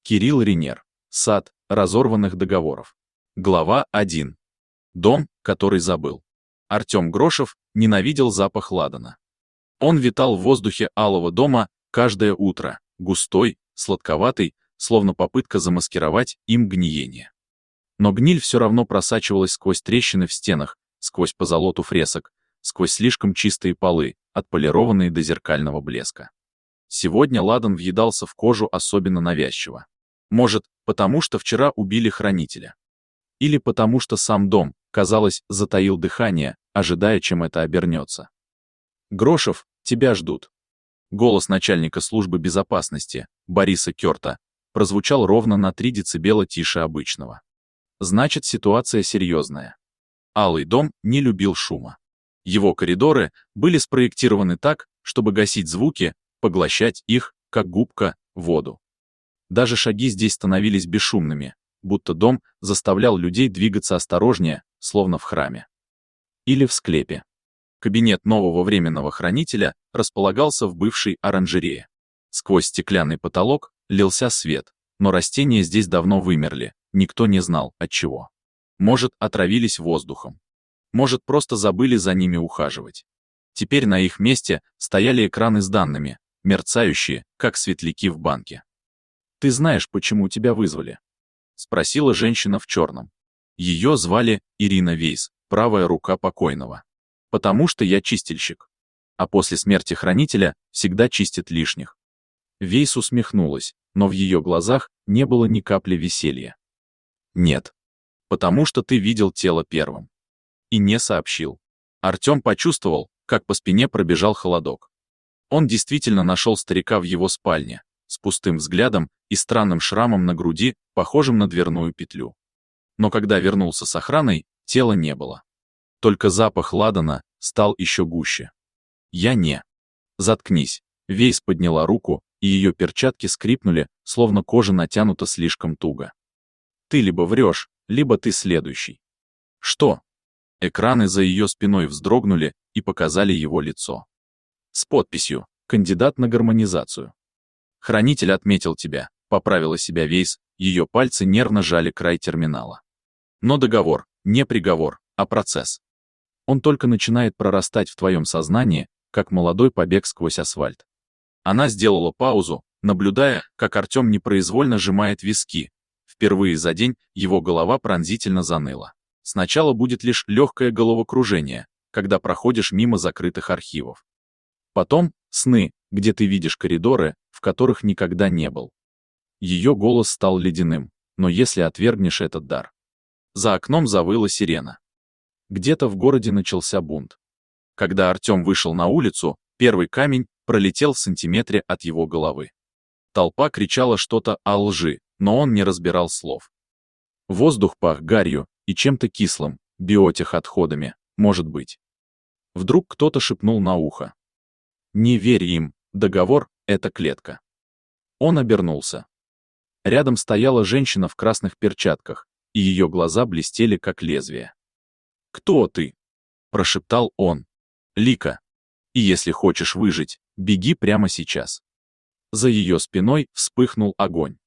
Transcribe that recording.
Кирилл Ренер. Сад разорванных договоров. Глава 1. Дом, который забыл. Артем Грошев ненавидел запах ладана. Он витал в воздухе алого дома каждое утро, густой, сладковатый, словно попытка замаскировать им гниение. Но гниль все равно просачивалась сквозь трещины в стенах, сквозь позолоту фресок, сквозь слишком чистые полы, отполированные до зеркального блеска. Сегодня ладан въедался в кожу особенно навязчиво. Может, потому что вчера убили хранителя. Или потому что сам дом, казалось, затаил дыхание, ожидая, чем это обернется. «Грошев, тебя ждут». Голос начальника службы безопасности, Бориса Кёрта, прозвучал ровно на 3 децибела тише обычного. Значит, ситуация серьезная. Алый дом не любил шума. Его коридоры были спроектированы так, чтобы гасить звуки, поглощать их, как губка, воду. Даже шаги здесь становились бесшумными, будто дом заставлял людей двигаться осторожнее, словно в храме. Или в склепе. Кабинет нового временного хранителя располагался в бывшей оранжерее. Сквозь стеклянный потолок лился свет, но растения здесь давно вымерли, никто не знал, отчего. Может, отравились воздухом. Может, просто забыли за ними ухаживать. Теперь на их месте стояли экраны с данными, мерцающие, как светляки в банке. «Ты знаешь, почему тебя вызвали?» — спросила женщина в черном. Ее звали Ирина Вейс, правая рука покойного. «Потому что я чистильщик. А после смерти хранителя всегда чистит лишних». Вейс усмехнулась, но в ее глазах не было ни капли веселья. «Нет. Потому что ты видел тело первым. И не сообщил». Артем почувствовал, как по спине пробежал холодок. Он действительно нашел старика в его спальне, с пустым взглядом и странным шрамом на груди, похожим на дверную петлю. Но когда вернулся с охраной, тела не было. Только запах ладана стал еще гуще. «Я не». «Заткнись». Вейс подняла руку, и ее перчатки скрипнули, словно кожа натянута слишком туго. «Ты либо врешь, либо ты следующий». «Что?» Экраны за ее спиной вздрогнули и показали его лицо. С подписью «Кандидат на гармонизацию». «Хранитель отметил тебя», — поправила себя Вейс, ее пальцы нервно жали край терминала. «Но договор, не приговор, а процесс. Он только начинает прорастать в твоем сознании, как молодой побег сквозь асфальт». Она сделала паузу, наблюдая, как Артем непроизвольно сжимает виски. Впервые за день его голова пронзительно заныла. Сначала будет лишь легкое головокружение, когда проходишь мимо закрытых архивов. Потом сны, где ты видишь коридоры, в которых никогда не был. Ее голос стал ледяным, но если отвергнешь этот дар. За окном завыла сирена. Где-то в городе начался бунт. Когда Артем вышел на улицу, первый камень пролетел в сантиметре от его головы. Толпа кричала что-то о лжи, но он не разбирал слов. Воздух пах гарью и чем-то кислым, биотехотходами, может быть. Вдруг кто-то шепнул на ухо. «Не верь им, договор — это клетка». Он обернулся. Рядом стояла женщина в красных перчатках, и ее глаза блестели, как лезвие. «Кто ты?» — прошептал он. «Лика. И если хочешь выжить, беги прямо сейчас». За ее спиной вспыхнул огонь.